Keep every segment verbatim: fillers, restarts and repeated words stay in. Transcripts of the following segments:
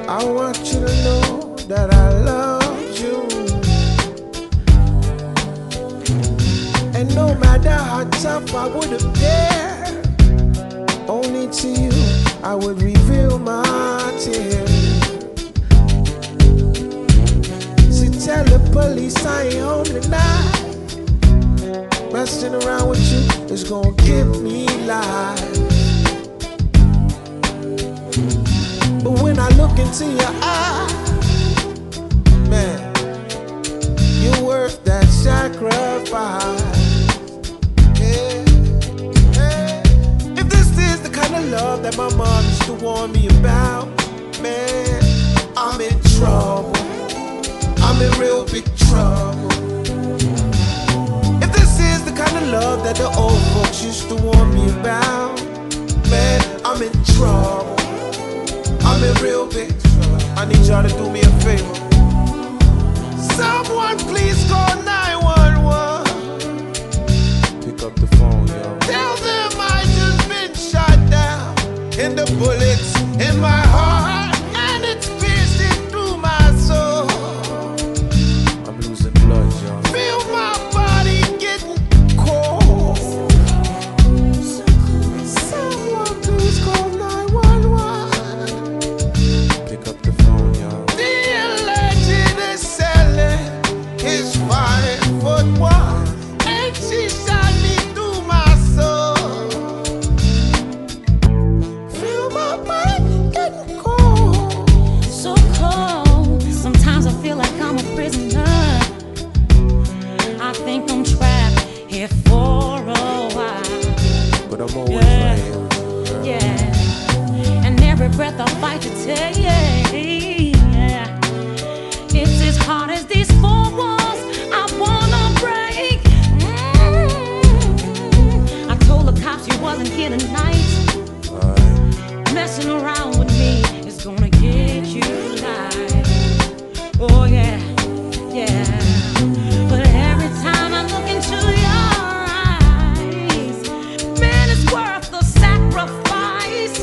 I want you to know that I love you. And no matter how tough I would appear, only to you I would reveal my tears. See, tell the police I ain't home tonight. Messing around with you is gonna give me life. But when I look into your eyes, man, you're worth that sacrifice. Yeah, yeah. If this is the kind of love that my mom used to warn me about, man, I'm in trouble. I'm in real big trouble. If this is the kind of love that the old folks used to warn me about, man, I'm in trouble. I'm in real big trouble. I need y'all to do me a favor. Someone please call nine one one. Pick up the phone, yo. Tell them I just been shot down, and the bullets in my heart, and it's piercing through my soul. I'm losing blood, yo. Feel my body getting cold. Someone please call nine one one. Pick up the phone, yo. The legend is selling his five foot one, and she shot me through my soul. Feel my body getting cold. So cold. Sometimes I feel like I'm a prisoner. I think I'm trapped here for a while. But I'm always Yeah. right here with you, girl. Yeah, and every breath I fight to take. Yeah, it's as hard as these four walls I wanna break. Mm. I told the cops you wasn't here tonight. Alright. Messing around with me is gonna get you life. Oh yeah, yeah. But every time I look into your eyes, man, it's worth the sacrifice.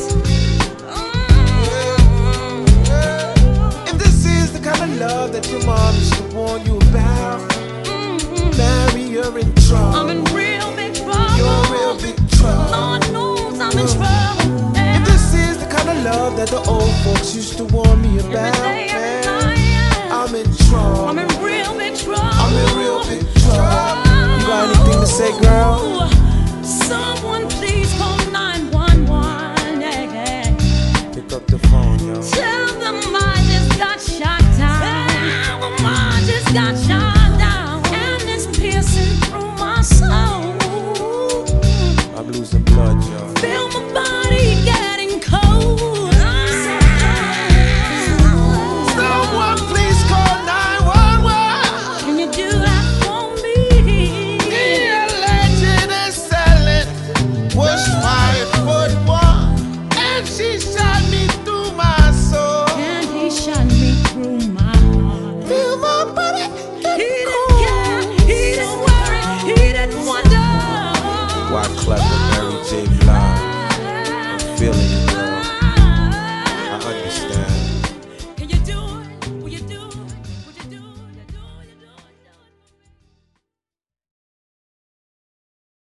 If this is the kind of love that your mom used to warn you about, Mm-hmm. Mary, you're in trouble. I'm in real big trouble. You're in real big trouble. Lord knows I'm in trouble. If this is the kind of love that the old folks used to warn